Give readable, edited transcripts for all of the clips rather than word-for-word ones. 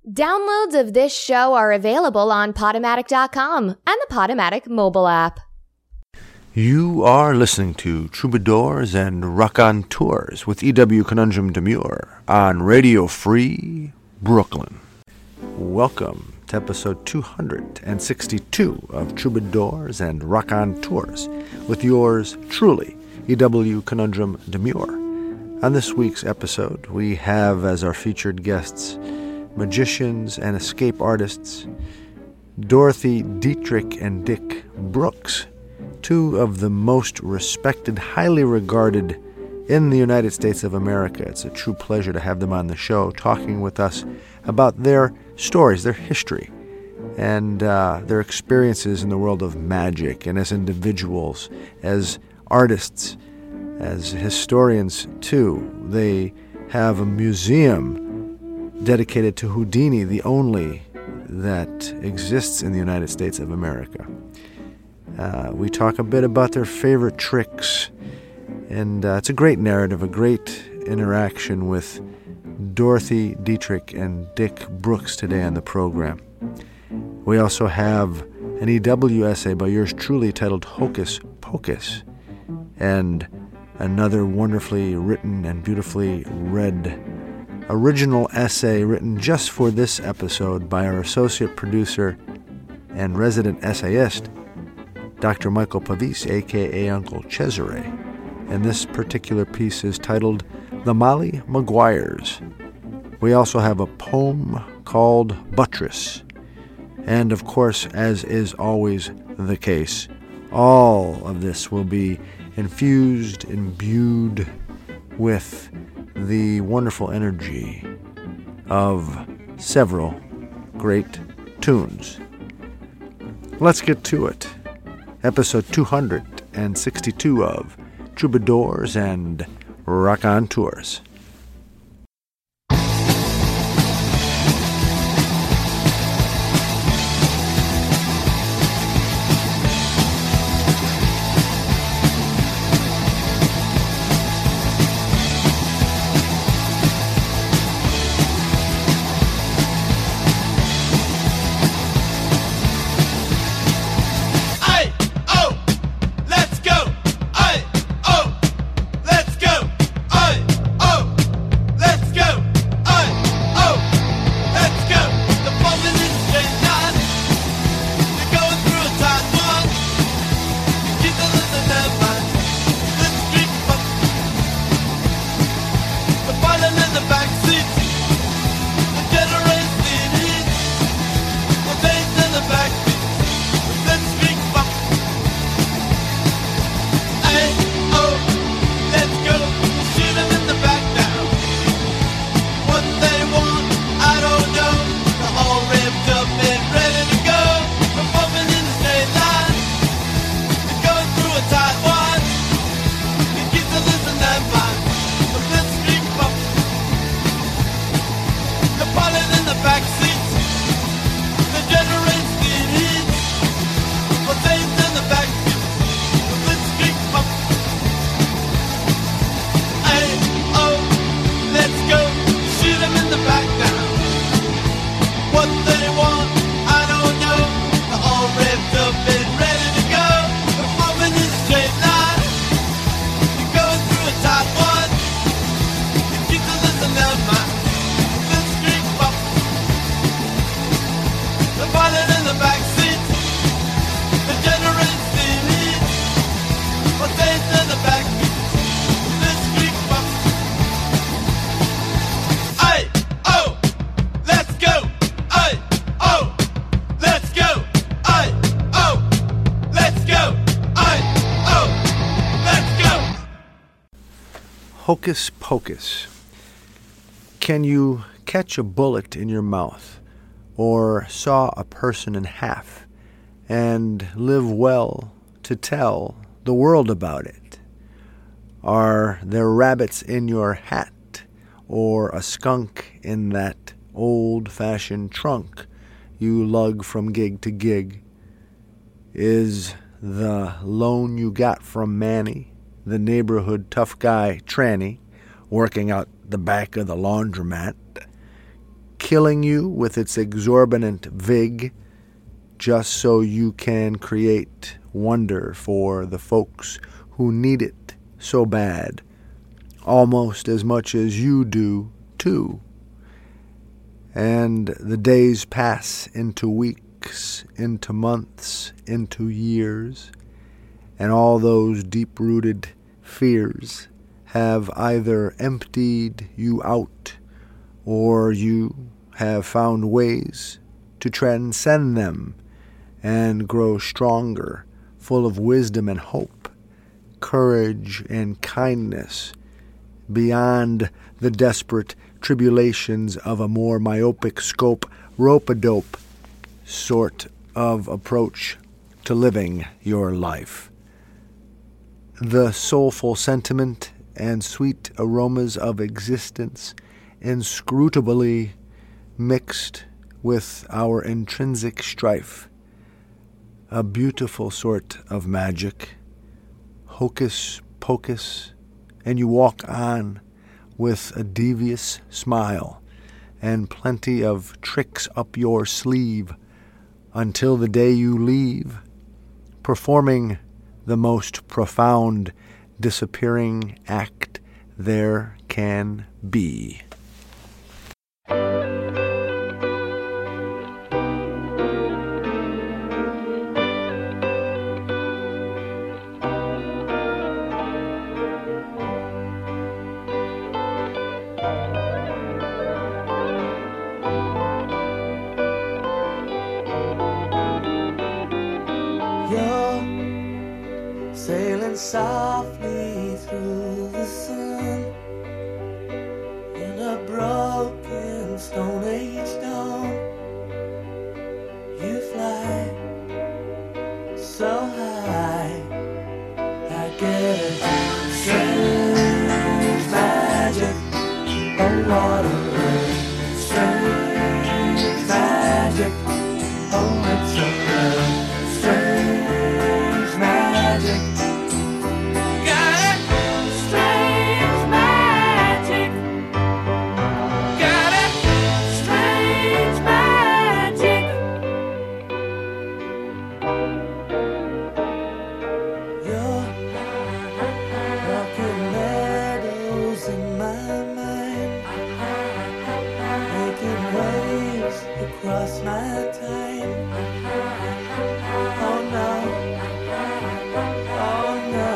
Downloads of this show are available on Podomatic.com and the Podomatic mobile app. You are listening to Troubadours and Raconteurs with E.W. Conundrum Demure on Radio Free Brooklyn. Welcome to episode 262 of Troubadours and Raconteurs with yours truly, E.W. Conundrum Demure. On this week's episode, we have as our featured guests magicians and escape artists Dorothy Dietrich and Dick Brooks, two of the most respected, highly regarded in the United States of America. It's a true pleasure to have them on the show, talking with us about their stories, their history, and their experiences in the world of magic, and as individuals, as artists, as historians too. They have a museum dedicated to Houdini, the only that exists in the United States of America. We talk a bit about their favorite tricks, and it's a great narrative, a great interaction with Dorothy Dietrich and Dick Brooks today on the program. We also have an EW essay by yours truly titled Hocus Pocus, and another wonderfully written and beautifully read original essay written just for this episode by our associate producer and resident essayist, Dr. Michael Pavis, a.k.a. Uncle Cesare. And this particular piece is titled The Molly Maguires. We also have a poem called Buttress. And of course, as is always the case, all of this will be infused, imbued with the wonderful energy of several great tunes. Let's get to it. Episode 262 of Troubadours and Raconteurs. Hocus Pocus. Can you catch a bullet in your mouth or saw a person in half and live well to tell the world about it? Are there rabbits in your hat or a skunk in that old-fashioned trunk you lug from gig to gig? Is the loan you got from Manny, the neighborhood tough guy tranny, working out the back of the laundromat, killing you with its exorbitant vig, just so you can create wonder for the folks who need it so bad, almost as much as you do, too. And the days pass into weeks, into months, into years, and all those deep-rooted fears have either emptied you out or you have found ways to transcend them and grow stronger, full of wisdom and hope, courage and kindness, beyond the desperate tribulations of a more myopic scope, rope-a-dope sort of approach to living your life. The soulful sentiment and sweet aromas of existence inscrutably mixed with our intrinsic strife. A beautiful sort of magic, hocus pocus, and you walk on with a devious smile and plenty of tricks up your sleeve until the day you leave, performing the most profound disappearing act there can be. Sailing softly through the sun in a broken Stone Age dawn. You fly so high, I get a strange magic. Oh, what a strange magic. Oh, it's so good. Strange magic. Across my time. Oh no, oh no,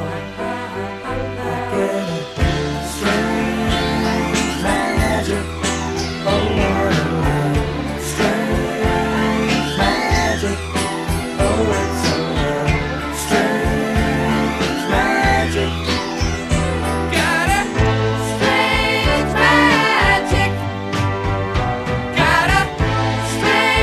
I get a strange magic. Oh, what a strange magic. Oh, it's so strange magic. Got a strange magic. Got a strange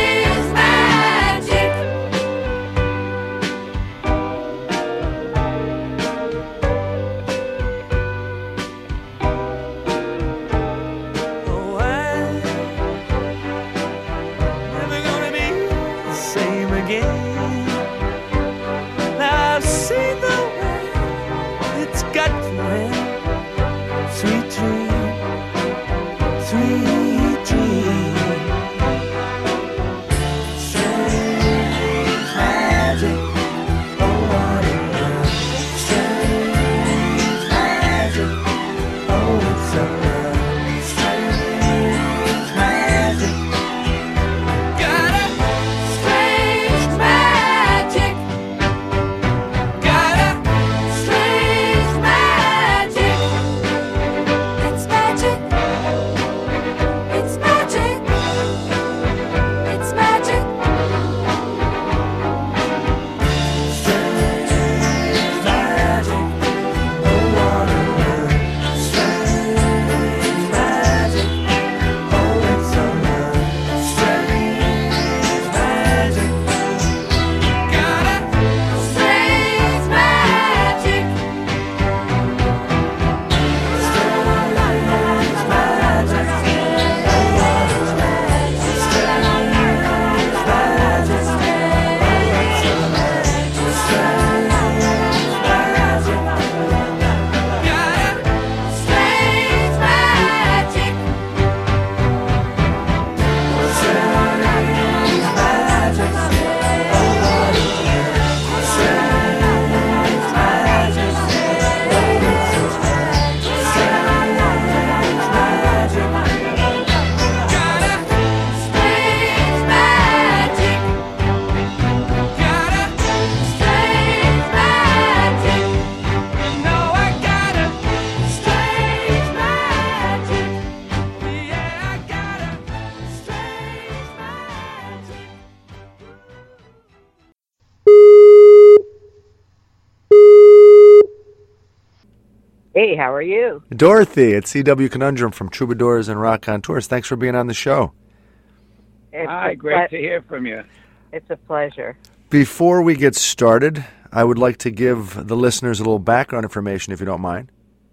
Hey, how are you? Dorothy, it's C.W. Conundrum from Troubadours and Rock on Tours. Thanks for being on the show. Hi, great to hear from you. It's a pleasure. Before we get started, I would like to give the listeners a little background information, if you don't mind.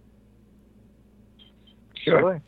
Sure.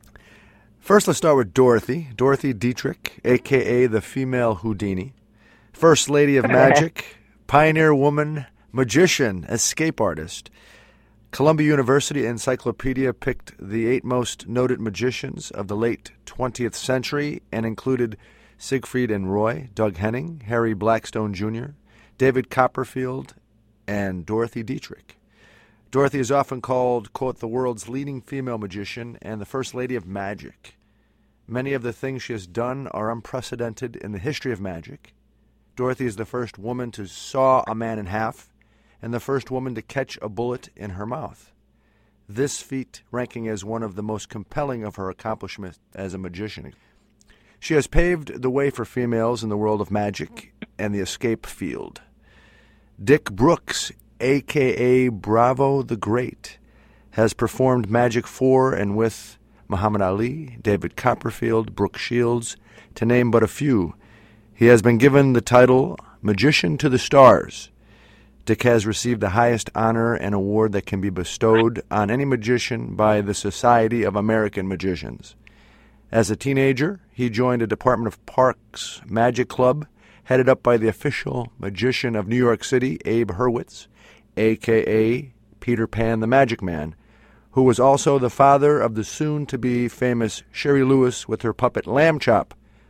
First, let's start with Dorothy. Dorothy Dietrich, a.k.a. the female Houdini. First Lady of Magic, pioneer woman, magician, escape artist. Columbia University Encyclopedia picked the 8 most noted magicians of the late 20th century and included Siegfried and Roy, Doug Henning, Harry Blackstone Jr., David Copperfield, and Dorothy Dietrich. Dorothy is often called, quote, the world's leading female magician and the First Lady of Magic. Many of the things she has done are unprecedented in the history of magic. Dorothy is the first woman to saw a man in half and the first woman to catch a bullet in her mouth. This feat ranking as one of the most compelling of her accomplishments as a magician. She has paved the way for females in the world of magic and the escape field. Dick Brooks, a.k.a. Bravo the Great, has performed magic for and with Muhammad Ali, David Copperfield, Brooke Shields, to name but a few. He has been given the title Magician to the Stars. Dick has received the highest honor and award that can be bestowed on any magician by the Society of American Magicians. As a teenager, he joined a Department of Parks Magic Club, headed up by the official magician of New York City, Abe Hurwitz, a.k.a. Peter Pan the Magic Man, who was also the father of the soon-to-be famous Sherry Lewis with her puppet Lamb Chop.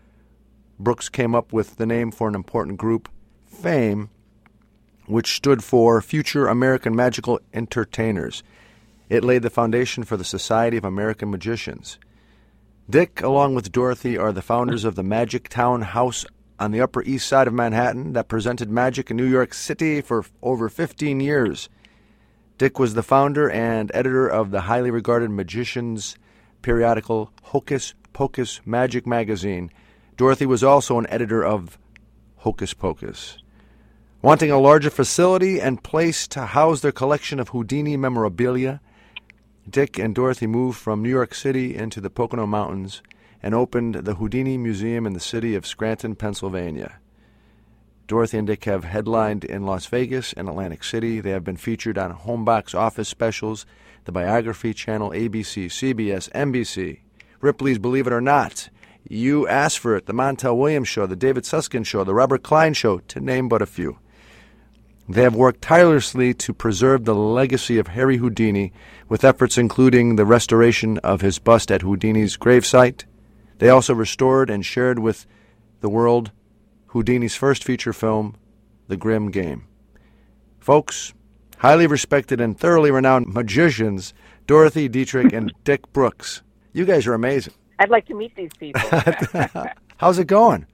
Brooks came up with the name for an important group, FAME, which stood for Future American Magical Entertainers. It laid the foundation for the Society of American Magicians. Dick, along with Dorothy, are the founders of the Magic Town House on the Upper East Side of Manhattan that presented magic in New York City for over 15 years. Dick was the founder and editor of the highly regarded magicians periodical Hocus Pocus Magic Magazine. Dorothy was also an editor of Hocus Pocus. Wanting a larger facility and place to house their collection of Houdini memorabilia, Dick and Dorothy moved from New York City into the Pocono Mountains and opened the Houdini Museum in the city of Scranton, Pennsylvania. Dorothy and Dick have headlined in Las Vegas and Atlantic City. They have been featured on home box office specials, the Biography Channel, ABC, CBS, NBC, Ripley's Believe It or Not, You Asked for It, the Montel Williams Show, the David Susskind Show, the Robert Klein Show, to name but a few. They have worked tirelessly to preserve the legacy of Harry Houdini, with efforts including the restoration of his bust at Houdini's gravesite. They also restored and shared with the world Houdini's first feature film, The Grim Game. Folks, highly respected and thoroughly renowned magicians, Dorothy Dietrich and Dick Brooks. You guys are amazing. I'd like to meet these people. How's it going?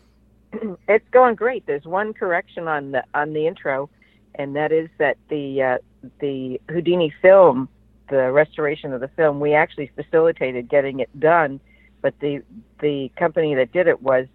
It's going great. There's one correction on the intro, and that is that the Houdini film, the restoration of the film, we actually facilitated getting it done, but the company that did it was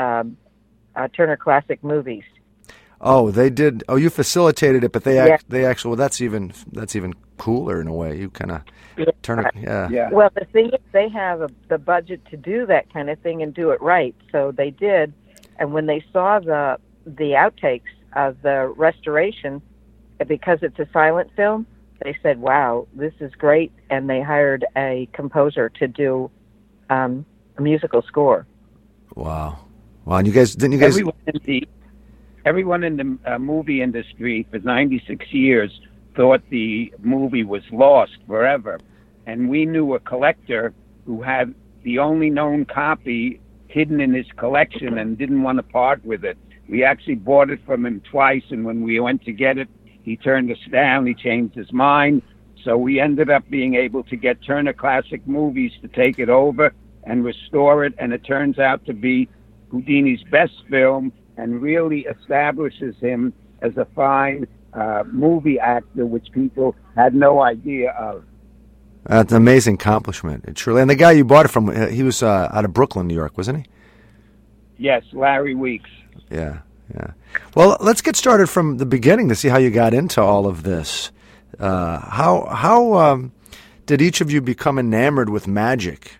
Turner Classic Movies. Oh, they did. Oh, you facilitated it, but they Yeah. they actually. Well, that's even cooler in a way. You kind of turn it. Yeah. Well, the thing is, they have the budget to do that kind of thing and do it right, so they did. And when they saw the outtakes of the restoration, because it's a silent film, they said, "Wow, this is great!" And they hired a composer to do a musical score. Wow. Wow. And you guys didn't you guys? Everyone in the movie industry for 96 years thought the movie was lost forever. And we knew a collector who had the only known copy hidden in his collection and didn't want to part with it. We actually bought it from him twice, and when we went to get it, he turned us down. He changed his mind. So we ended up being able to get Turner Classic Movies to take it over and restore it, and it turns out to be Houdini's best film and really establishes him as a fine movie actor, which people had no idea of. That's an amazing accomplishment. It truly. And the guy you bought it from, he was out of Brooklyn, New York, wasn't he? Yes, Larry Weeks. Yeah. Well, let's get started from the beginning to see how you got into all of this. How did each of you become enamored with magic?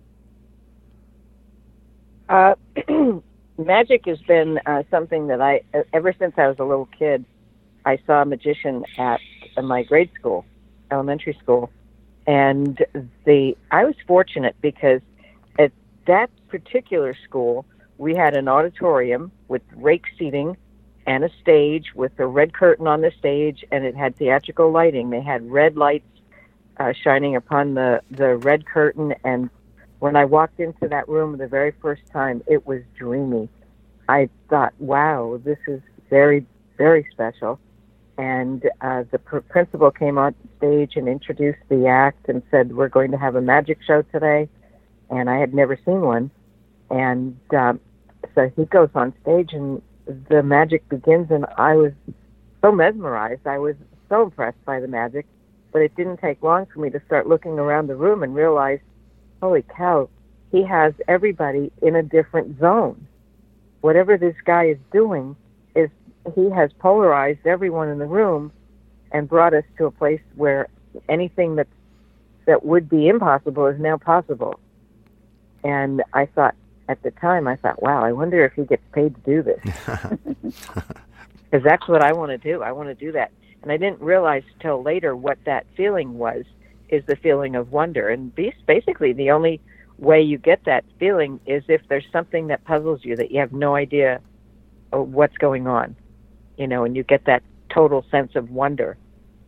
Magic has been something that ever since I was a little kid, I saw a magician at my grade school, elementary school, and I was fortunate because at that particular school, we had an auditorium with rake seating and a stage with a red curtain on the stage, and it had theatrical lighting. They had red lights shining upon the red curtain, and when I walked into that room the very first time, it was dreamy. I thought, wow, this is very, very special. And the principal came on stage and introduced the act and said, we're going to have a magic show today. And I had never seen one. And so he goes on stage and the magic begins, and I was so mesmerized. I was so impressed by the magic. But it didn't take long for me to start looking around the room and realize, holy cow, he has everybody in a different zone. Whatever this guy is doing is he has polarized everyone in the room and brought us to a place where anything that would be impossible is now possible. And I thought, at the time, wow, I wonder if he gets paid to do this. Because that's what I want to do. I want to do that. And I didn't realize till later what that feeling is the feeling of wonder. And basically the only way you get that feeling is if there's something that puzzles you that you have no idea what's going on, and you get that total sense of wonder.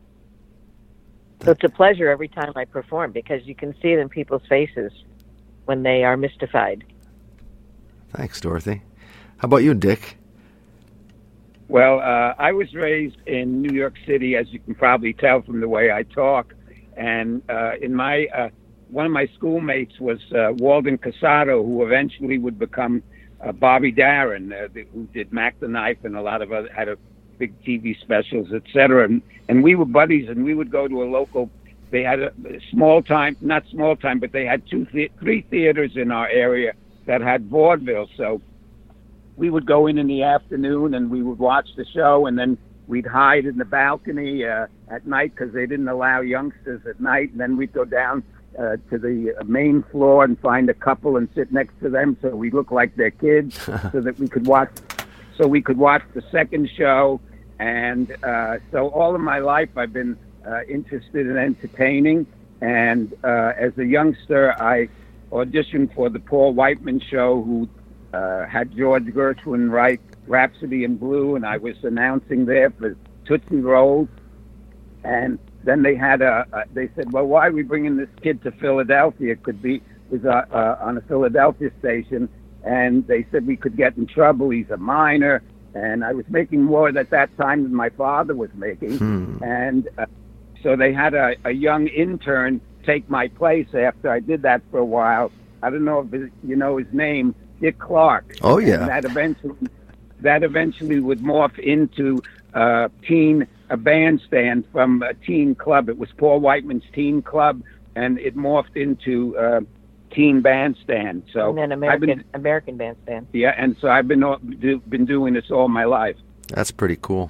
So it's a pleasure every time I perform because you can see it in people's faces when they are mystified. Thanks, Dorothy. How about you, Dick? Well, I was raised in New York City, as you can probably tell from the way I talk. And in my one of my schoolmates was Walden Casado, who eventually would become Bobby Darin, who did Mac the Knife and a lot of other, had a big TV specials, etc. And we were buddies, and we would go to a local. They had a not small time, but they had three theaters in our area that had vaudeville. So we would go in the afternoon and we would watch the show, and then we'd hide in the balcony at night because they didn't allow youngsters at night. And then we'd go down to the main floor and find a couple and sit next to them so we look like their kids, so that we could watch. So we could watch the second show. And so all of my life I've been interested in entertaining. And as a youngster, I auditioned for the Paul Whiteman show, who had George Gershwin write Rhapsody in Blue, and I was announcing there for Tootsie Rolls. And then they had they said, well, why are we bringing this kid to Philadelphia? It was on a Philadelphia station, and they said we could get in trouble. He's a minor, and I was making more at that time than my father was making. And so they had a young intern take my place after I did that for a while. I don't know if you know his name, Dick Clark. Oh, yeah. And that eventually would morph into a bandstand from a teen club. It was Paul Whiteman's teen club, and it morphed into teen bandstand. So and then American bandstand. Yeah, and so I've been doing this all my life. That's pretty cool.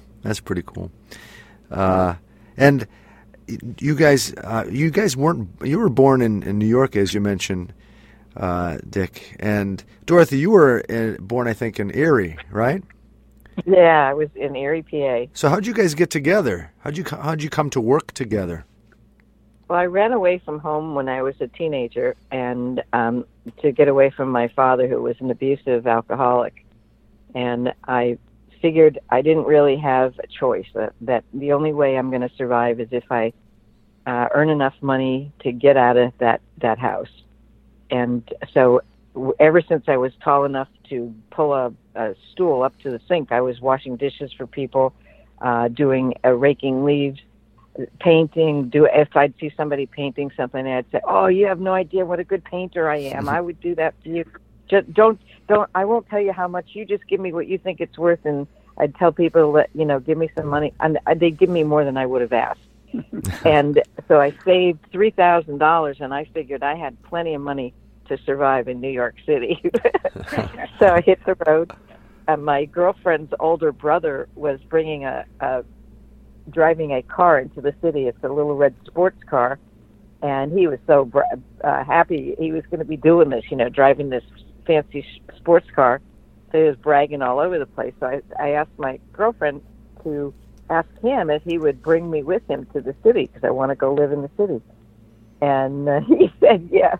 And you guys you were born in New York, as you mentioned, Dick, and Dorothy, you were born, I think, in Erie, right? Yeah, I was in Erie, PA. So how'd you guys get together? How'd you come to work together? Well, I ran away from home when I was a teenager, and to get away from my father, who was an abusive alcoholic. And I figured I didn't really have a choice, that the only way I'm going to survive is if I earn enough money to get out of that house. And so ever since I was tall enough to pull a stool up to the sink, I was washing dishes for people, raking leaves, painting. If I'd see somebody painting something, I'd say, "Oh, you have no idea what a good painter I am. I would do that for you. Just don't. I won't tell you how much. You just give me what you think it's worth." And I'd tell people that, give me some money, and they'd give me more than I would have asked. And so I saved $3,000, and I figured I had plenty of money to survive in New York City. So I hit the road. My girlfriend's older brother was bringing a driving a car into the city. It's a little red sports car, and he was so happy he was going to be doing this, driving this fancy sports car. So he was bragging all over the place. So I asked my girlfriend to ask him if he would bring me with him to the city because I want to go live in the city. And he said yes.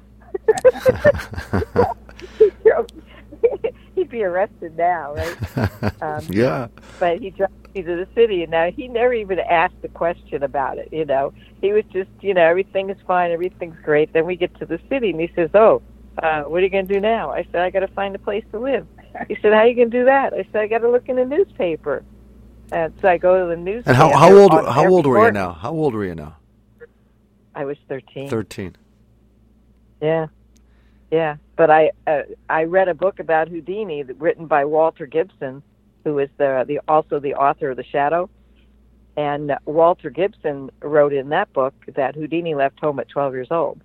He'd be arrested now, right? Yeah. But he drove me to the city, and now he never even asked a question about it, He was just, everything is fine, everything's great. Then we get to the city, and he says, what are you going to do now? I said, I got to find a place to live. He said, how are you going to do that? I said, I got to look in the newspaper. And so I go to the newspaper. And how old were you now? How old were you now? I was 13. 13. Yeah. But I read a book about Houdini written by Walter Gibson, who is also the author of The Shadow. And Walter Gibson wrote in that book that Houdini left home at 12 years old.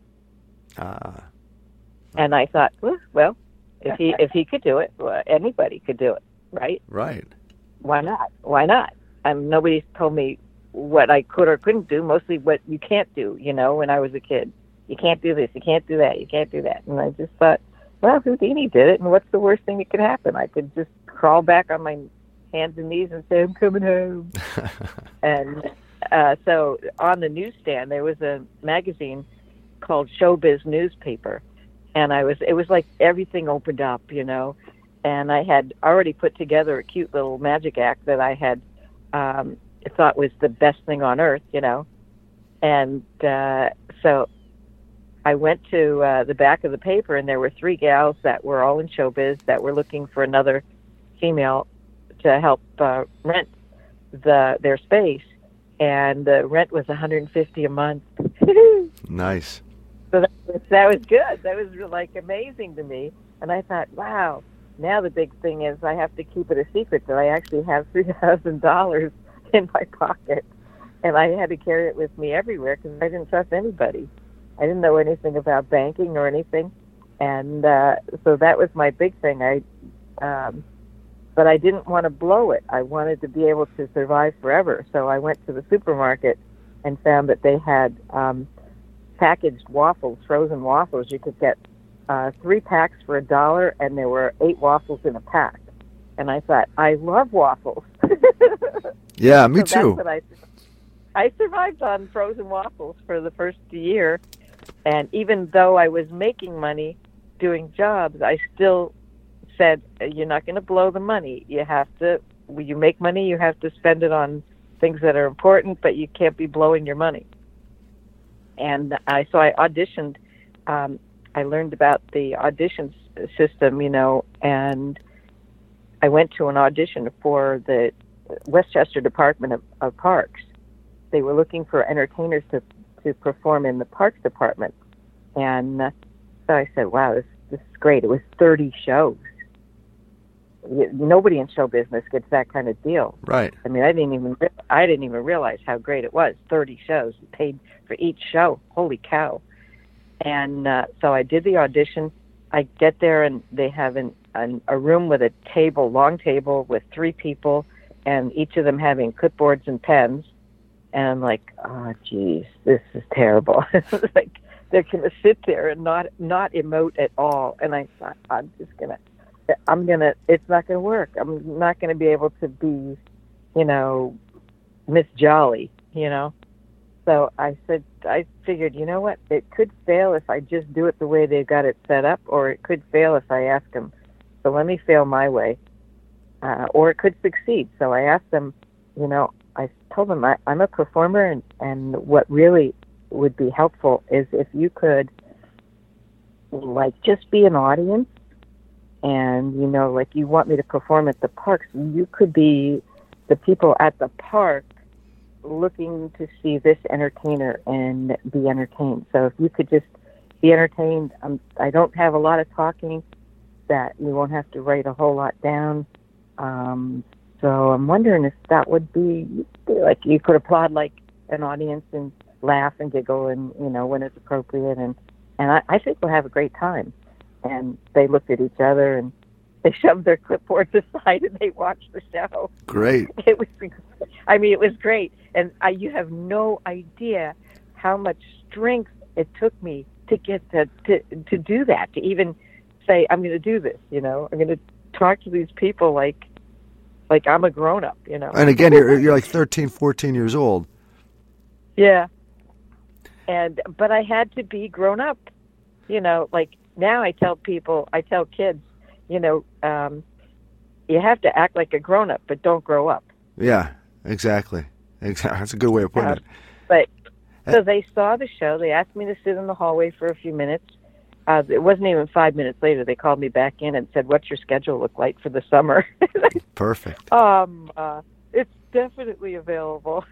And I thought, well, if he could do it, well, anybody could do it, right? Right. Why not? Nobody's told me what I could or couldn't do, mostly what you can't do, when I was a kid. You can't do this, you can't do that, you can't do that. And I just thought, well, Houdini did it, and what's the worst thing that could happen? I could just crawl back on my hands and knees and say, I'm coming home. And so on the newsstand, there was a magazine called Showbiz Newspaper. And it was like everything opened up, And I had already put together a cute little magic act that I had thought was the best thing on earth, And so I went to the back of the paper, and there were 3 gals that were all in showbiz that were looking for another female to help rent their space. And the rent was $150 a month. Nice. So that was good. That was like amazing to me. And I thought, wow, now the big thing is I have to keep it a secret that I actually have $3,000 in my pocket. And I had to carry it with me everywhere because I didn't trust anybody. I didn't know anything about banking or anything. And so that was my big thing. But I didn't want to blow it. I wanted to be able to survive forever. So I went to the supermarket and found that they had packaged waffles, frozen waffles. You could get 3 packs for $1, and there were 8 waffles in a pack. And I thought, I love waffles. Yeah, me too. That's what I survived on frozen waffles for the first year, and even though I was making money doing jobs, I still said, you're not going to blow the money. When you make money, you have to spend it on things that are important, but you can't be blowing your money. And so I auditioned. I learned about the audition system, and I went to an audition for the Westchester Department of Parks. They were looking for entertainers to perform in the Parks Department. And so I said, wow, this is great. It was 30 shows. Nobody in show business gets that kind of deal. Right. I mean, I didn't even realize how great it was. 30 shows, paid for each show. Holy cow! And so I did the audition. I get there, and they have a room with a long table with 3 people, and each of them having clipboards and pens. And I'm like, oh, geez, this is terrible. Like they're going to sit there and not emote at all. And I thought, it's not going to work. I'm not going to be able to be, Miss Jolly, So I figured, you know what? It could fail if I just do it the way they've got it set up, or it could fail if I ask them. So let me fail my way. Or it could succeed. So I asked them, I told them I'm a performer, and what really would be helpful is if you could, just be an audience. And, you want me to perform at the parks, you could be the people at the park looking to see this entertainer and be entertained. So if you could just be entertained, I don't have a lot of talking, that you won't have to write a whole lot down. So I'm wondering if that would be, you could applaud like an audience and laugh and giggle and, when it's appropriate. And I think we'll have a great time. And they looked at each other, and they shoved their clipboards aside and they watched the show. Great. It was, I mean, it was great, and you have no idea how much strength it took me to get to do that, to even say I'm going to do this. I'm going to talk to these people like I'm a grown up. And again, you're like 13, 14 years old. Yeah. But I had to be grown up. Like now I tell kids, you have to act like a grown up, but don't grow up. Yeah, exactly. That's a good way of putting it. But so they saw the show. They asked me to sit in the hallway for a few minutes. It wasn't even 5 minutes later. They called me back in and said, "What's your schedule look like for the summer?" Perfect. It's definitely available.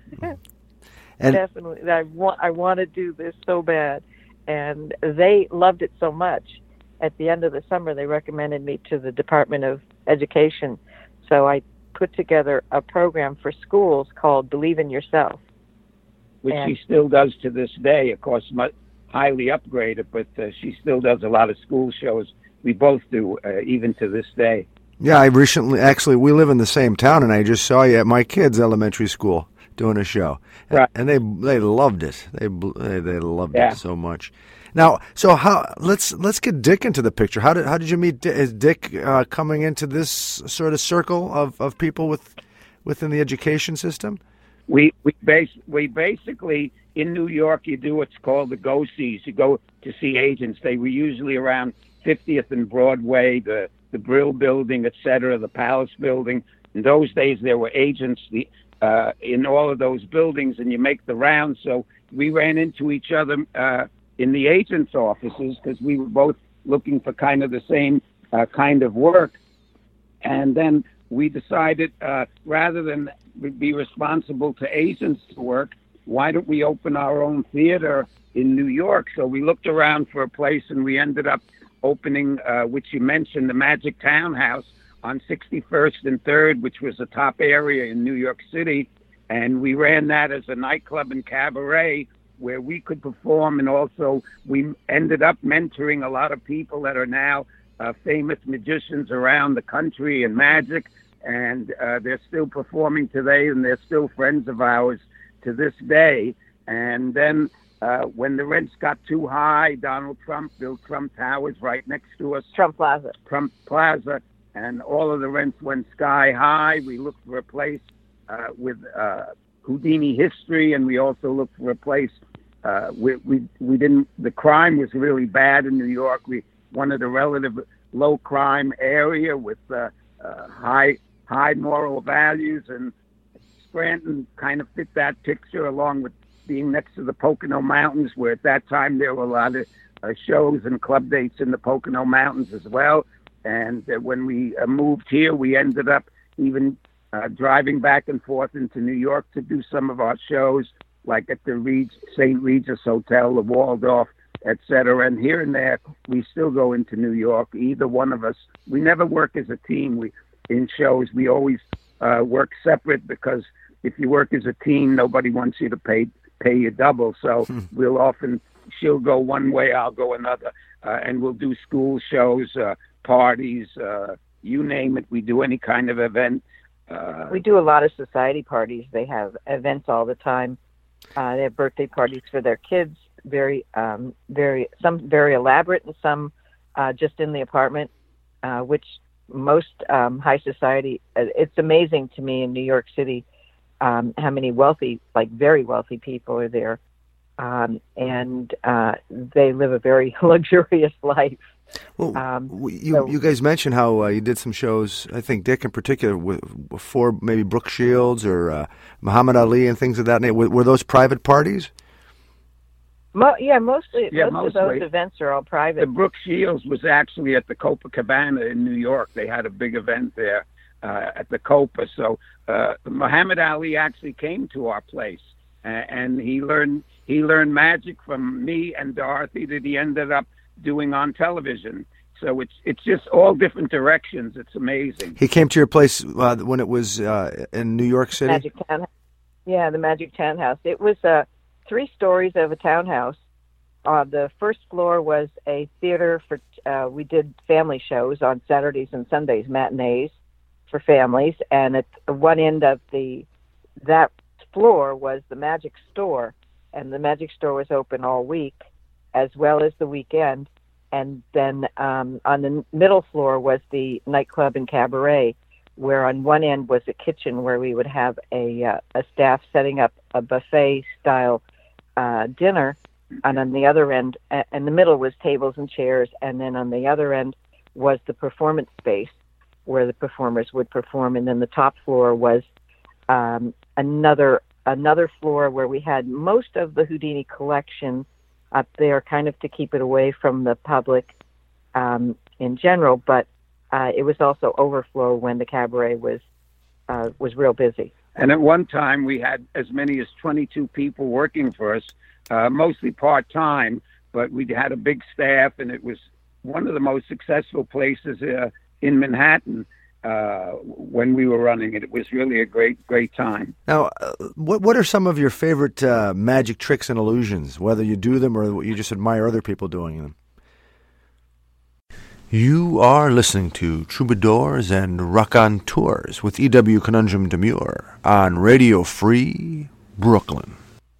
And definitely, I want to do this so bad, and they loved it so much. At the end of the summer, they recommended me to the Department of Education. So I put together a program for schools called Believe in Yourself. Which she still does to this day. Of course, highly upgraded, but she still does a lot of school shows. We both do, even to this day. Yeah, I recently, actually, we live in the same town, and I just saw you at my kids' elementary school doing a show. Right. And they loved it. They loved it so much. Now, so let's get Dick into the picture. How did you meet Dick? Is Dick coming into this sort of circle of people within the education system? We basically, in New York, you do what's called the go-sees. You go to see agents. They were usually around 50th and Broadway, the Brill Building, etc., the Palace Building. In those days, there were agents in all of those buildings, and you make the rounds. So we ran into each other in the agents' offices because we were both looking for kind of the same kind of work. And then we decided, rather than be responsible to agents' work, why don't we open our own theater in New York? So we looked around for a place, and we ended up opening, which you mentioned, the Magic Townhouse on 61st and 3rd, which was a top area in New York City. And we ran that as a nightclub and cabaret where we could perform. And also we ended up mentoring a lot of people that are now famous magicians around the country in magic. And they're still performing today, and they're still friends of ours to this day. And then when the rents got too high, Donald Trump built Trump Towers right next to us. Trump Plaza. And all of the rents went sky high. We looked for a place with Houdini history, and we also looked for a place. We didn't. The crime was really bad in New York. We wanted a relative low crime area with high moral values, and Scranton kind of fit that picture, along with being next to the Pocono Mountains, where at that time there were a lot of shows and club dates in the Pocono Mountains as well. And when we moved here, we ended up even driving back and forth into New York to do some of our shows, like at the St. Regis Hotel, the Waldorf, etc. And here and there, we still go into New York, either one of us. We never work as a team. In shows, we always work separate, because if you work as a team, nobody wants you to pay you double. So she'll go one way, I'll go another. And we'll do school shows, parties, you name it. We do any kind of event. We do a lot of society parties. They have events all the time. They have birthday parties for their kids, some very elaborate, and some just in the apartment, which most high society. It's amazing to me in New York City how many very wealthy people are there, and they live a very luxurious life. Well, you guys mentioned how you did some shows, I think Dick in particular, for maybe Brooke Shields or Muhammad Ali and things of that nature. Were those private parties? Mostly. Most of those events are all private. The Brooke Shields was actually at the Copacabana in New York. They had a big event there at the Copa. So Muhammad Ali actually came to our place, and he learned magic from me and Dorothy that he ended up doing on television. So it's just all different directions. It's amazing. He came to your place when it was in New York City? Magic Townhouse. Yeah, the Magic Townhouse. It was 3 stories of a townhouse, the first floor was a theater for. We did family shows on Saturdays and Sundays, matinees for families, and at one end of that floor was the Magic Store, and the Magic Store was open all week as well as the weekend. And then on the middle floor was the nightclub and cabaret, where on one end was a kitchen where we would have a staff setting up a buffet style dinner, and on the other end, in the middle was tables and chairs, and then on the other end was the performance space where the performers would perform, and then the top floor was another floor where we had most of the Houdini collection up there, kind of to keep it away from the public in general, but it was also overflow when the cabaret was real busy. And at one time, we had as many as 22 people working for us, mostly part-time, but we had a big staff, and it was one of the most successful places in Manhattan when we were running it. It was really a great time. Now, what are some of your favorite magic tricks and illusions, whether you do them or you just admire other people doing them? You are listening to Troubadours and Raconteurs with E.W. Conundrum Demure on Radio Free Brooklyn.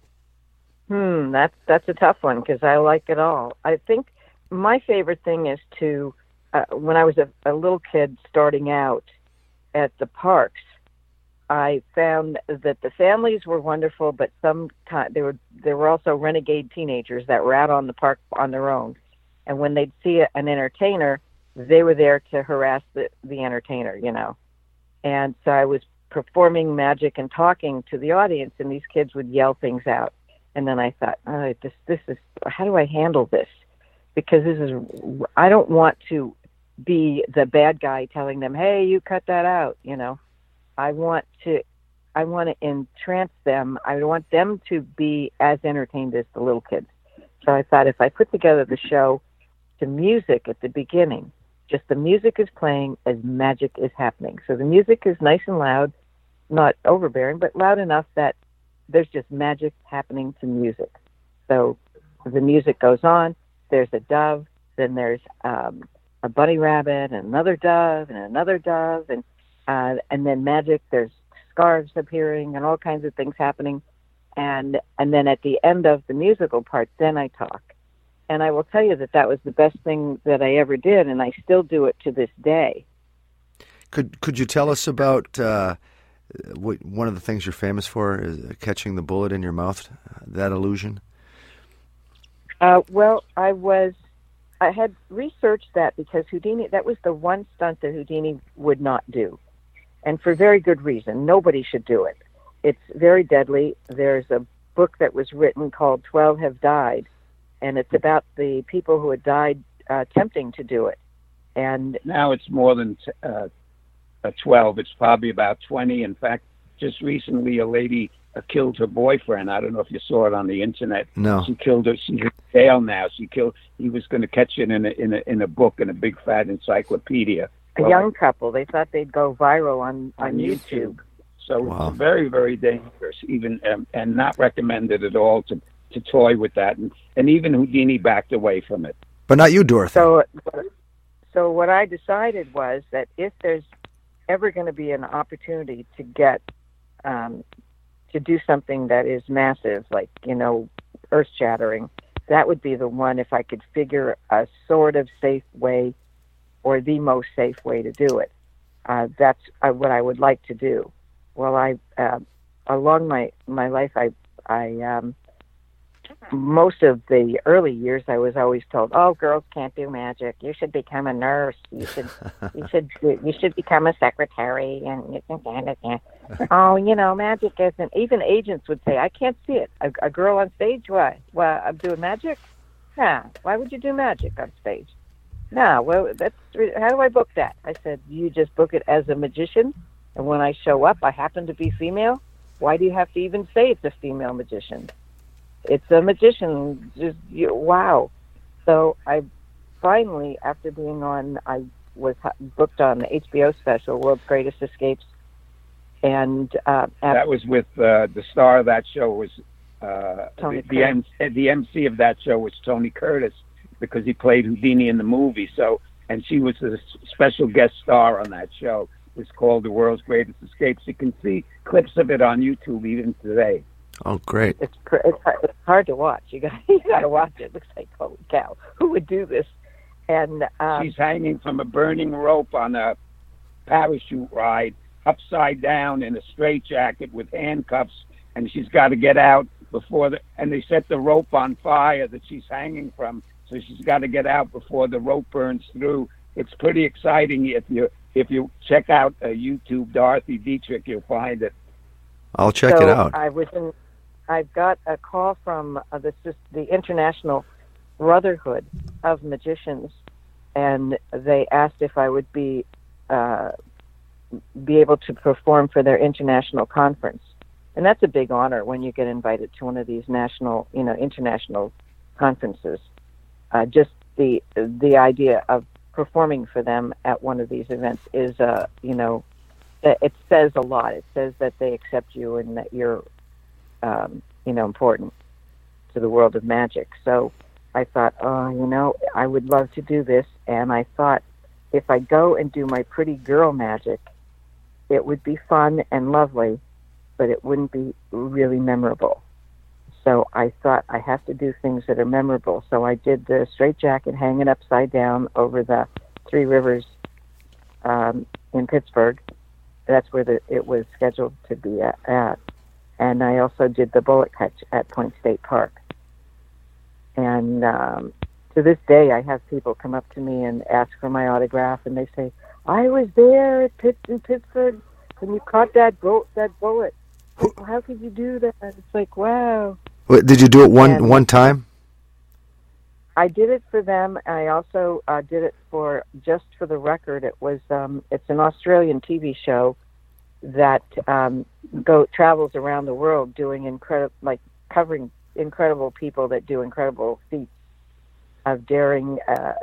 That's a tough one because I like it all. I think my favorite thing is to, when I was a little kid starting out at the parks, I found that the families were wonderful, but sometimes there were also renegade teenagers that were out on the park on their own. And when they'd see an entertainer, they were there to harass the entertainer, you know. And so I was performing magic and talking to the audience, and these kids would yell things out. And then I thought, this is, how do I handle this? Because I don't want to be the bad guy telling them, hey, you cut that out, you know. I want to entrance them. I want them to be as entertained as the little kids. So I thought if I put together the show to music at the beginning, just the music is playing as magic is happening. So the music is nice and loud, not overbearing, but loud enough that there's just magic happening to music. So the music goes on, there's a dove, then there's a bunny rabbit, and another dove, and then magic, there's scarves appearing and all kinds of things happening. And then at the end of the musical part, then I talk. And I will tell you that was the best thing that I ever did, and I still do it to this day. Could you tell us about one of the things you're famous for is catching the bullet in your mouth, that illusion? Well, I had researched that because Houdini, that was the one stunt that Houdini would not do. And for very good reason. Nobody should do it. It's very deadly. There's a book that was written called 12 Have Died, and it's about the people who had died attempting to do it. And now it's more than 12. It's probably about 20. In fact, just recently a lady killed her boyfriend. I don't know if you saw it on the internet. No. She killed her. She's in jail now. He was going to catch it in a book, in a big fat encyclopedia. A young couple. They thought they'd go viral on YouTube. So Wow. It's very, very dangerous, even and not recommended at all to toy with that. And even Houdini backed away from it. But not you, Dorothy. So what I decided was that if there's ever going to be an opportunity to get to do something that is massive, like, you know, earth-shattering, that would be the one if I could figure a sort of safe way or the most safe way to do it. That's what I would like to do. Well, along my life, I most of the early years, I was always told, "Oh, girls can't do magic. You should become a nurse. You should become a secretary." And oh, you know, magic isn't. Even agents would say, "I can't see it. A girl on stage? Why? Well, I'm doing magic? Nah. Why would you do magic on stage? Nah. Well, how do I book that?" I said, "You just book it as a magician, and when I show up, I happen to be female. Why do you have to even say it's a female magician? It's a magician." Wow. So I finally, after being on, I was booked on the HBO special, World's Greatest Escapes. And that was with the star of that show was Tony the MC of that show was Tony Curtis because he played Houdini in the movie. So, and she was a special guest star on that show. It was called The World's Greatest Escapes. You can see clips of it on YouTube even today. Oh, great. It's hard to watch. You got to watch it. It looks like, holy cow, who would do this? And she's hanging from a burning rope on a parachute ride, upside down in a straitjacket with handcuffs, and she's got to get out and they set the rope on fire that she's hanging from, so she's got to get out before the rope burns through. It's pretty exciting. If you check out YouTube Dorothy Dietrich, you'll find it. I'll check it out. I've got a call from the International Brotherhood of Magicians, and they asked if I would be able to perform for their international conference. And that's a big honor when you get invited to one of these international conferences. Just the idea of performing for them at one of these events is, it says a lot. It says that they accept you and that you're, important to the world of magic. So I thought, I would love to do this. And I thought, if I go and do my pretty girl magic, it would be fun and lovely, but it wouldn't be really memorable. So I thought I have to do things that are memorable. So I did the straitjacket hanging upside down over the Three Rivers in Pittsburgh. That's where it was scheduled to be at. And I also did the bullet catch at Point State Park. And to this day, I have people come up to me and ask for my autograph, and they say, "I was there in Pittsburgh when you caught that bullet. How could you do that?" It's like, wow. Wait, did you do it one time? I did it for them. I also did it just for the record. It was it's an Australian TV show that travels around the world doing covering incredible people that do incredible feats of daring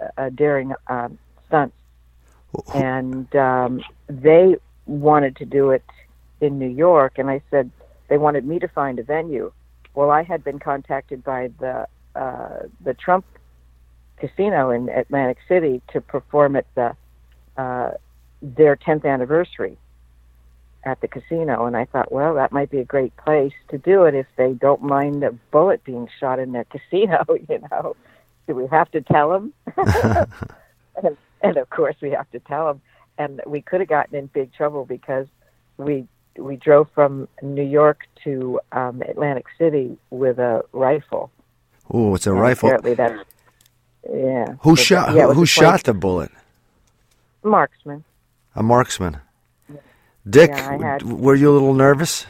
stunts. And they wanted to do it in New York, and I said they wanted me to find a venue. Well, I had been contacted by the Trump Casino in Atlantic City to perform at their 10th anniversary at the casino, and I thought, well, that might be a great place to do it if they don't mind a bullet being shot in their casino. Do we have to tell them? and of course we have to tell them. And we could have gotten in big trouble because we drove from New York to Atlantic City with a rifle. Oh, it's a rifle. Apparently that's, yeah. Who shot the bullet? Marksman. A marksman. Dick, were you a little nervous?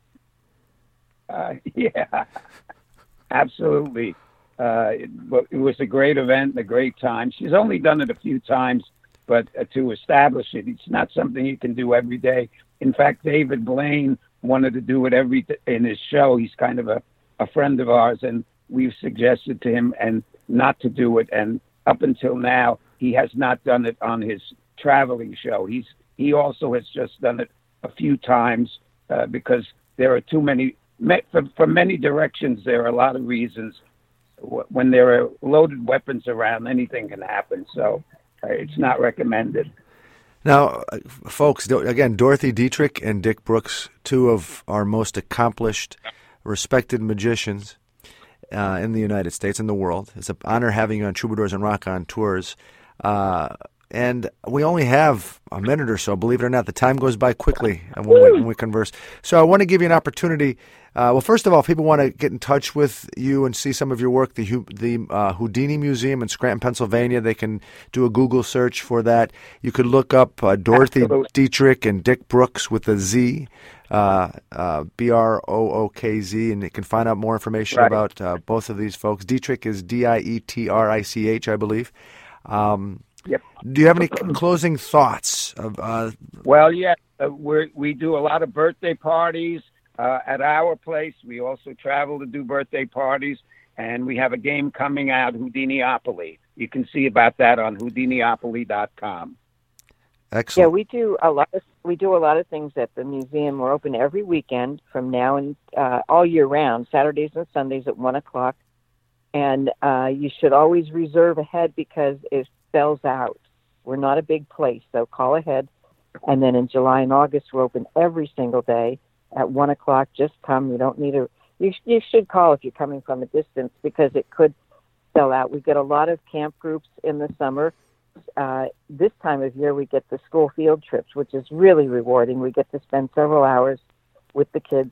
Yeah, absolutely. It was a great event, a great time. She's only done it a few times, but to establish it, it's not something you can do every day. In fact, David Blaine wanted to do it in his show. He's kind of a friend of ours, and we've suggested to him and not to do it. And up until now, he has not done it on his traveling show. He also has just done it a few times because there are too many. From many directions, there are a lot of reasons. When there are loaded weapons around, anything can happen. So it's not recommended. Now, folks, again, Dorothy Dietrich and Dick Brooks, two of our most accomplished, respected magicians in the United States and the world. It's an honor having you on Troubadours and Rock on Tours. And we only have a minute or so, believe it or not. The time goes by quickly when we converse. So I want to give you an opportunity. Well, first of all, if people want to get in touch with you and see some of your work, the Houdini Museum in Scranton, Pennsylvania, they can do a Google search for that. You could look up Dorothy Dietrich and Dick Brooks with a Z, Brookz, and you can find out more information about both of these folks. Dietrich is Dietrich, I believe. Yep. Do you have any closing thoughts? Well, yeah, we do a lot of birthday parties at our place. We also travel to do birthday parties, and we have a game coming out, Houdiniopoly. You can see about that on Houdiniopoly.com. Yeah, Excellent. we do a lot of things at the museum. We're open every weekend from now and all year round, Saturdays and Sundays at 1:00. And you should always reserve ahead because it sells out. We're not a big place, so call ahead. And then in July and August, we're open every single day at 1:00. Just come. You don't need a. You should call if you're coming from a distance because it could sell out. We get a lot of camp groups in the summer. This time of year, we get the school field trips, which is really rewarding. We get to spend several hours with the kids,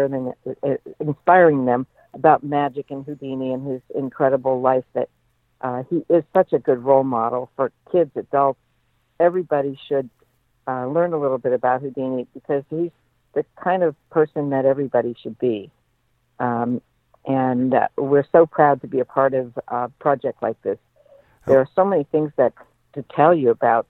inspiring them about magic and Houdini and his incredible life. That he is such a good role model for kids, adults. Everybody should learn a little bit about Houdini because he's the kind of person that everybody should be. And we're so proud to be a part of a project like this. There are so many things to tell you about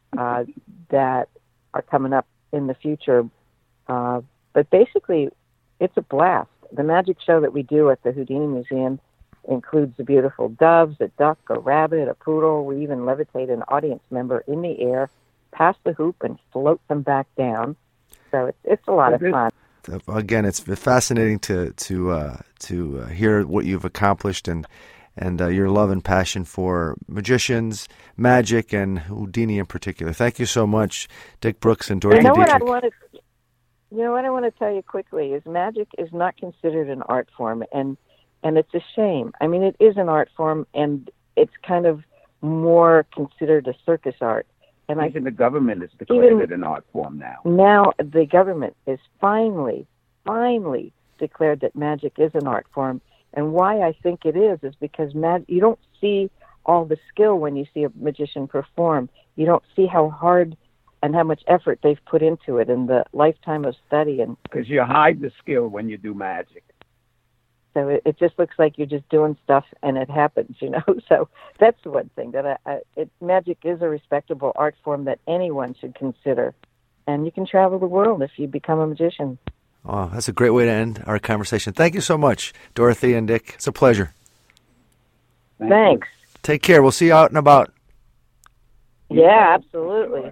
that are coming up in the future. But basically, it's a blast. The magic show that we do at the Houdini Museum includes the beautiful doves, a duck, a rabbit, a poodle. We even levitate an audience member in the air, past the hoop, and float them back down. So it's a lot of fun. Again, it's fascinating to hear what you've accomplished and your love and passion for magicians, magic, and Houdini in particular. Thank you so much, Dick Brooks and Dorothy Dietrich. You know what I want to tell you quickly is magic is not considered an art form, and it's a shame. I mean, it is an art form, and it's kind of more considered a circus art. And Even the government has declared it an art form now. Now the government is finally declared that magic is an art form. And why I think it is because you don't see all the skill when you see a magician perform. You don't see how hard and how much effort they've put into it and the lifetime of study. And because you hide the skill when you do magic. So it just looks like you're just doing stuff and it happens, you know. So that's the one thing that magic is a respectable art form that anyone should consider. And you can travel the world if you become a magician. Oh, that's a great way to end our conversation. Thank you so much, Dorothy and Dick. It's a pleasure. Thanks. Take care. We'll see you out and about. Yeah, absolutely.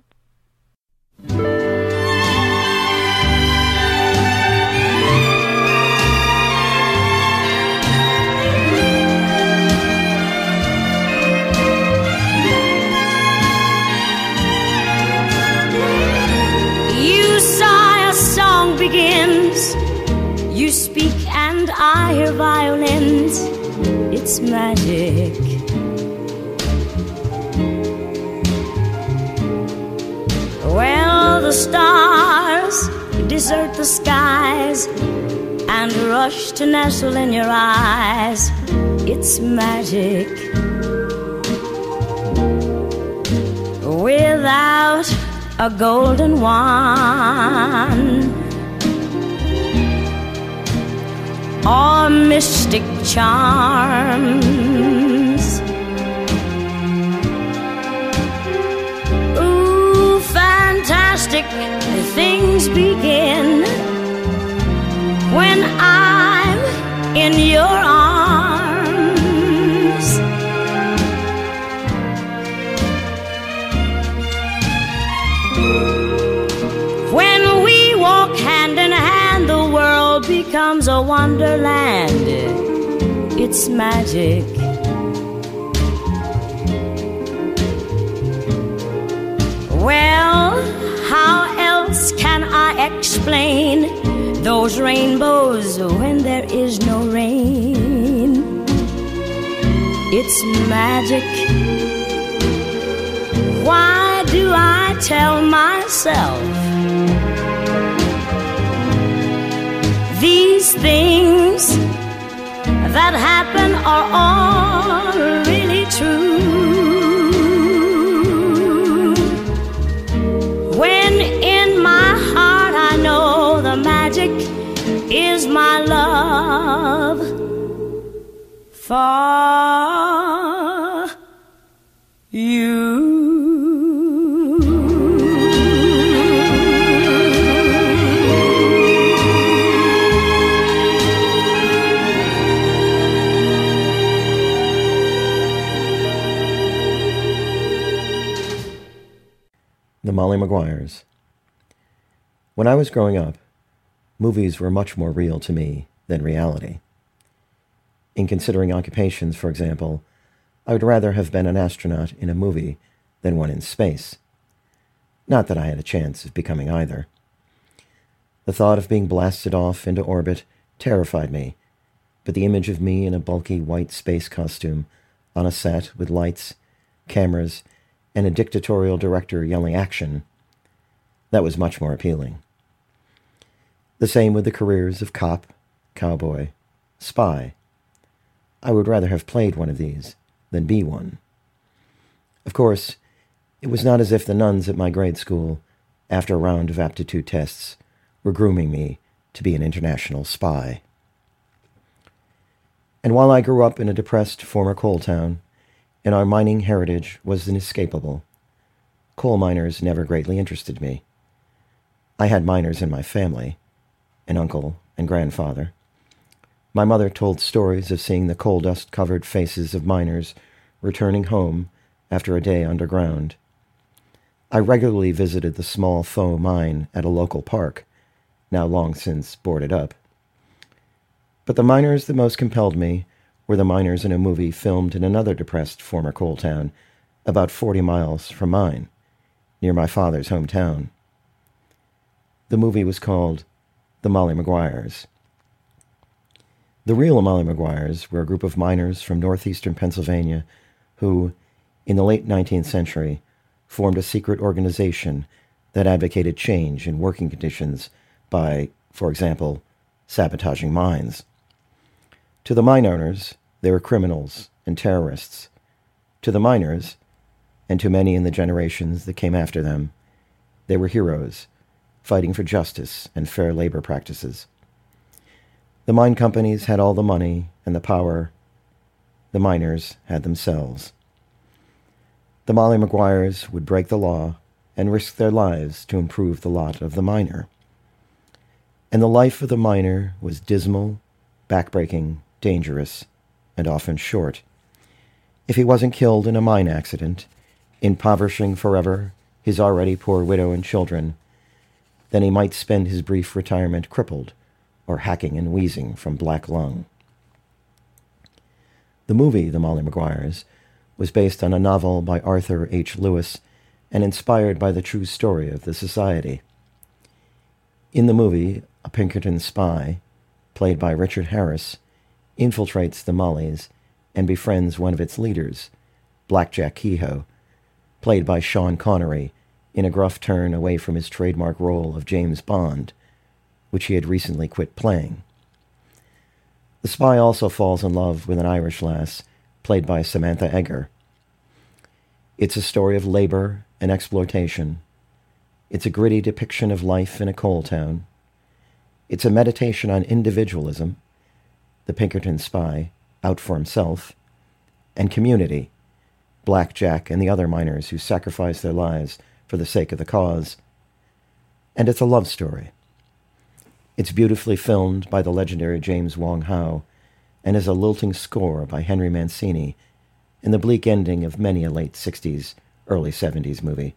Begins. You speak and I hear violins. It's magic. Well, the stars desert the skies and rush to nestle in your eyes. It's magic. Without a golden wand or mystic charms. Ooh, fantastic things begin when I'm in your arms. When we walk hand in hand, the world becomes a wonderland. It's magic. Well, how else can I explain those rainbows when there is no rain? It's magic. Why do I tell myself these things that happen are all really true? When in my heart I know the magic is my love for you. The Molly Maguires. When I was growing up, movies were much more real to me than reality. In considering occupations, for example, I would rather have been an astronaut in a movie than one in space. Not that I had a chance of becoming either. The thought of being blasted off into orbit terrified me, but the image of me in a bulky white space costume on a set with lights, cameras, and a dictatorial director yelling action, that was much more appealing. The same with the careers of cop, cowboy, spy. I would rather have played one of these than be one. Of course, it was not as if the nuns at my grade school, after a round of aptitude tests, were grooming me to be an international spy. And while I grew up in a depressed former coal town, and our mining heritage was inescapable, coal miners never greatly interested me. I had miners in my family, an uncle and grandfather. My mother told stories of seeing the coal dust-covered faces of miners returning home after a day underground. I regularly visited the small faux mine at a local park, now long since boarded up. But the miners that most compelled me were the miners in a movie filmed in another depressed former coal town, about 40 miles from mine, near my father's hometown. The movie was called The Molly Maguires. The real Molly Maguires were a group of miners from northeastern Pennsylvania who, in the late 19th century, formed a secret organization that advocated change in working conditions by, for example, sabotaging mines. To the mine owners, they were criminals and terrorists. To the miners, and to many in the generations that came after them, they were heroes, fighting for justice and fair labor practices. The mine companies had all the money and the power. The miners had themselves. The Molly Maguires would break the law and risk their lives to improve the lot of the miner. And the life of the miner was dismal, backbreaking, dangerous, and often short. If he wasn't killed in a mine accident, impoverishing forever his already poor widow and children, then he might spend his brief retirement crippled or hacking and wheezing from black lung. The movie, The Molly Maguires, was based on a novel by Arthur H. Lewis and inspired by the true story of the society. In the movie, a Pinkerton spy, played by Richard Harris, infiltrates the Mollies and befriends one of its leaders, Blackjack Kehoe, played by Sean Connery, in a gruff turn away from his trademark role of James Bond, which he had recently quit playing. The spy also falls in love with an Irish lass, played by Samantha Eggar. It's a story of labor and exploitation. It's a gritty depiction of life in a coal town. It's a meditation on individualism, the Pinkerton spy, out for himself, and community, Blackjack and the other miners who sacrifice their lives for the sake of the cause. And it's a love story. It's beautifully filmed by the legendary James Wong Howe and is a lilting score by Henry Mancini and the bleak ending of many a late 60s, early 70s movie.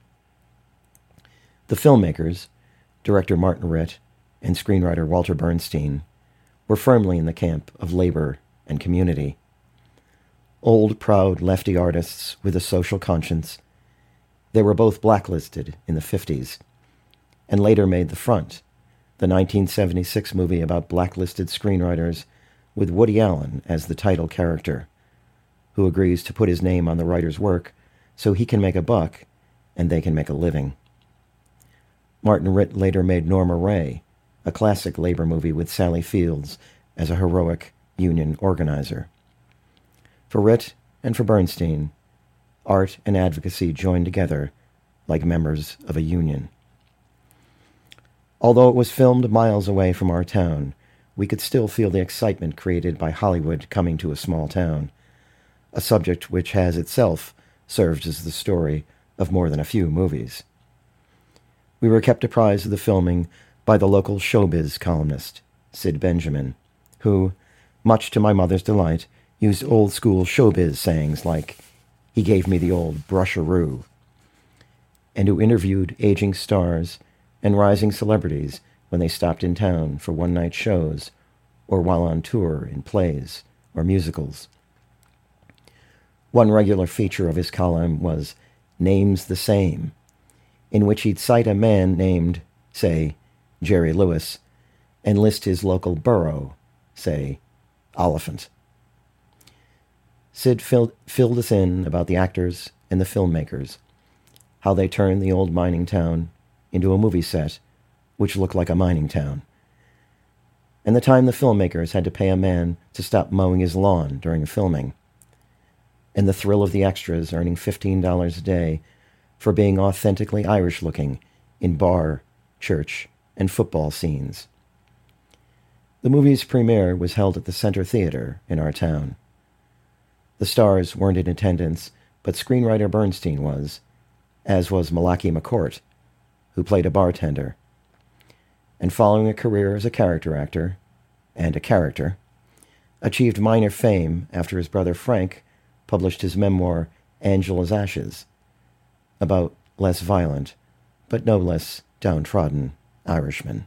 The filmmakers, director Martin Ritt and screenwriter Walter Bernstein, were firmly in the camp of labor and community. Old, proud lefty artists with a social conscience, they were both blacklisted in the 50s and later made The Front, the 1976 movie about blacklisted screenwriters with Woody Allen as the title character, who agrees to put his name on the writer's work so he can make a buck and they can make a living. Martin Ritt later made Norma Ray, a classic labor movie with Sally Fields as a heroic union organizer. For Ritt and for Bernstein, art and advocacy joined together like members of a union. Although it was filmed miles away from our town, we could still feel the excitement created by Hollywood coming to a small town, a subject which has itself served as the story of more than a few movies. We were kept apprised of the filming by the local showbiz columnist, Sid Benjamin, who, much to my mother's delight, used old-school showbiz sayings like, "He gave me the old brusheroo." and who interviewed aging stars and rising celebrities when they stopped in town for one-night shows or while on tour in plays or musicals. One regular feature of his column was Names the Same, in which he'd cite a man named, say, Jerry Lewis, and list his local borough, say, Oliphant. Sid filled us in about the actors and the filmmakers, how they turned the old mining town into a movie set which looked like a mining town, and the time the filmmakers had to pay a man to stop mowing his lawn during filming, and the thrill of the extras earning $15 a day for being authentically Irish-looking in bar, church, and football scenes. The movie's premiere was held at the Center Theater in our town. The stars weren't in attendance, but screenwriter Bernstein was, as was Malachi McCourt, who played a bartender. And following a career as a character actor, and a character, achieved minor fame after his brother Frank published his memoir Angela's Ashes, about less violent, but no less downtrodden Irishmen.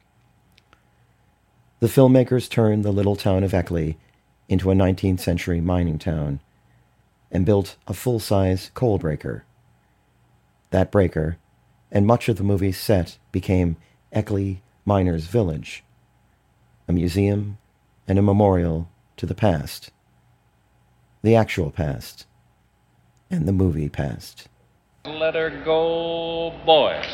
The filmmakers turned the little town of Eckley into a 19th century mining town and built a full-size coal breaker. That breaker, and much of the movie's set, became Eckley Miners' Village, a museum and a memorial to the past, the actual past, and the movie past. Let her go, boys.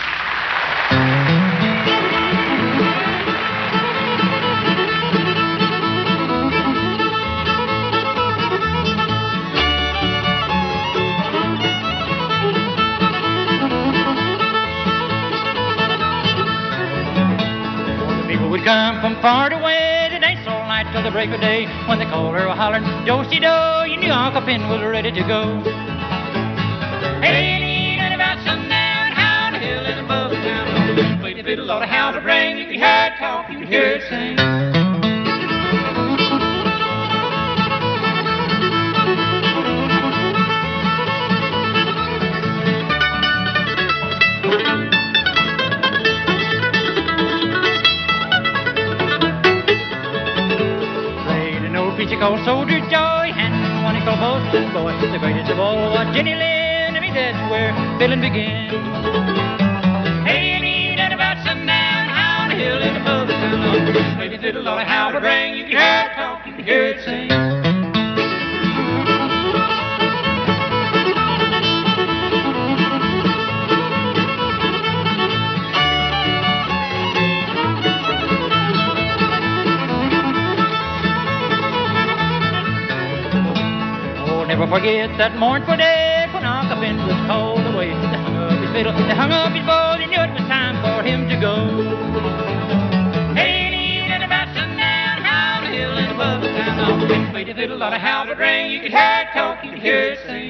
People would come from far away to dance all night till the break of day. When they called her hollering, do-si-do, you knew Uncle Pin was ready to go. Hey, and about sundown, how the hill is above the town. Played the fiddle, Lord, how to ring. You could hear it talk, you could hear it sing. Played an old preacher called Soldier Joy, and one he called Bosun Boy. The greatest of all was Jenny Lynn, and that's where fiddling began. Hey, and about sundown, how on the hill is above the town. Played the fiddle, Lord, how it rang. You could hear it talk, you could hear it sing. Never forget that mournful day when Uncle Ben was called away. They hung up his fiddle, they hung up his bow, they knew it was time for him to go. Hey, and about sundown, how the hill and above the town. Uncle Ben played the fiddle, Lord, how it rang. You could hear it talk, you could hear it sing.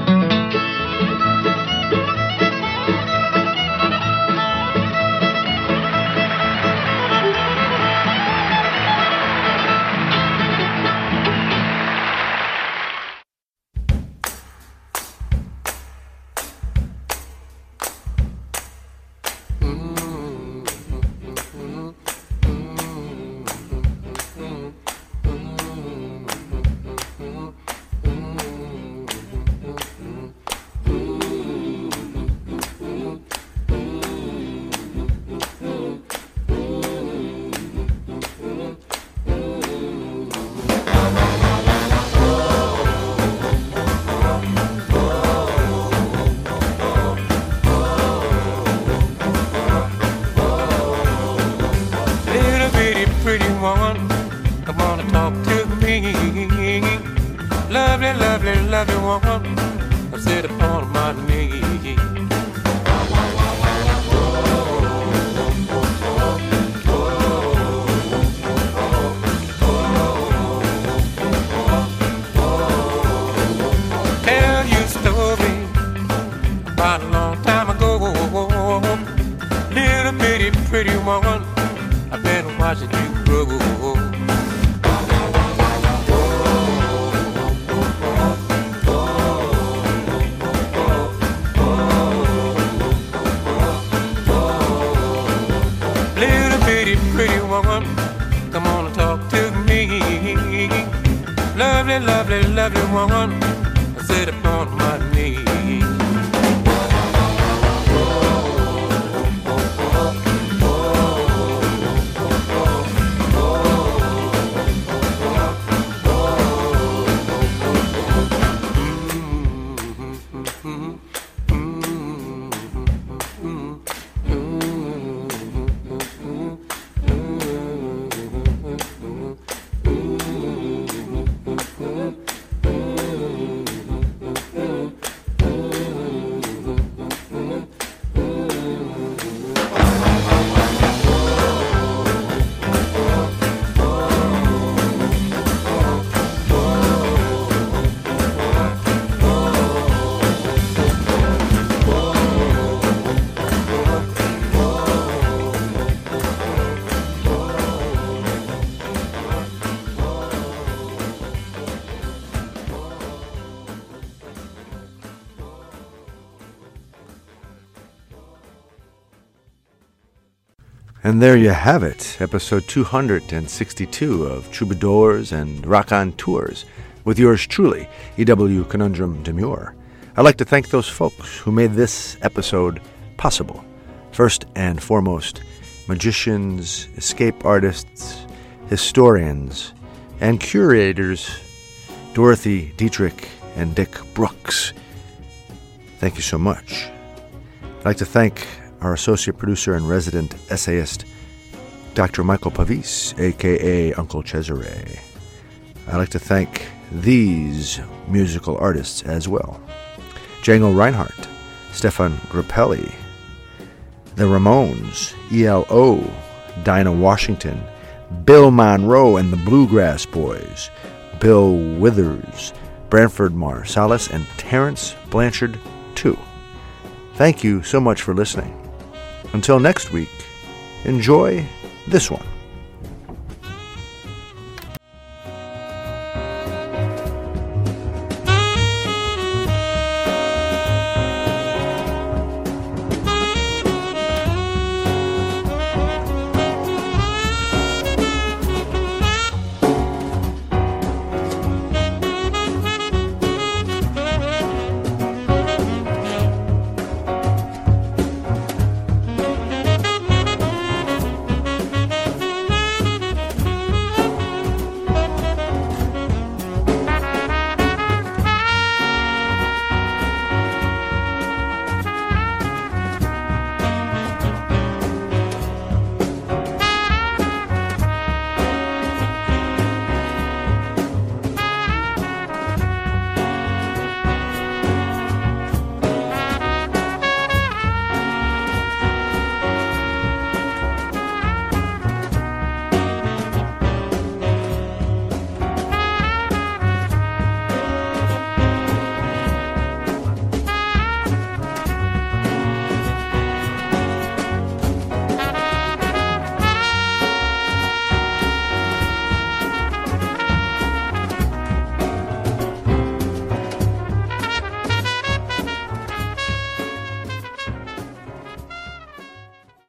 Lovely woman, I sit upon my knee. Tell you a story about a long time ago. Little bitty pretty woman, I've been watching you grow. pretty, pretty woman, come on and talk to me. Lovely, lovely, lovely woman, I sit upon my knee. And there you have it, episode 262 of Troubadours and Raconteurs, with yours truly, E.W. Conundrum Demure. I'd like to thank those folks who made this episode possible. First and foremost, magicians, escape artists, historians, and curators, Dorothy Dietrich and Dick Brooks. Thank you so much. I'd like to thank our associate producer and resident essayist, Dr. Michael Pavis, a.k.a. Uncle Cesare. I'd like to thank these musical artists as well: Django Reinhardt, Stefan Grappelli, The Ramones, ELO, Dinah Washington, Bill Monroe and the Bluegrass Boys, Bill Withers, Branford Marsalis, and Terrence Blanchard, too. Thank you so much for listening. Until next week, enjoy this one.